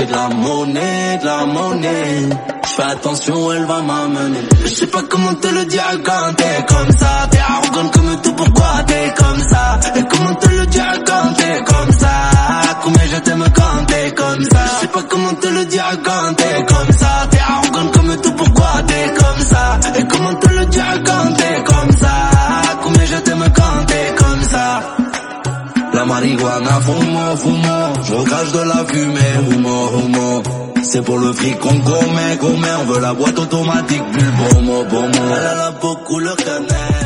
fais de la monnaie, de la monnaie. J'fais attention, elle va m'amener. Je sais pas comment te le dire quand t'es comme ça. T'es arrogante comme tout, pourquoi t'es comme ça? Et comment te le dire quand t'es comme ça? Combien je t'aime quand t'es comme ça? Je sais pas comment te le dire quand t'es comme ça. T'es arrogante comme tout, pourquoi t'es comme ça? Et comment te le dire quand t'es comme ça? Combien je t'aime quand t'es comme ça? La marijuana, fumo, fumo. Je recrache de la fumée, humo, humo. C'est pour le fric qu'on commet. On veut la boîte automatique, plus le bon mot. Elle a la peau couleur cannelle.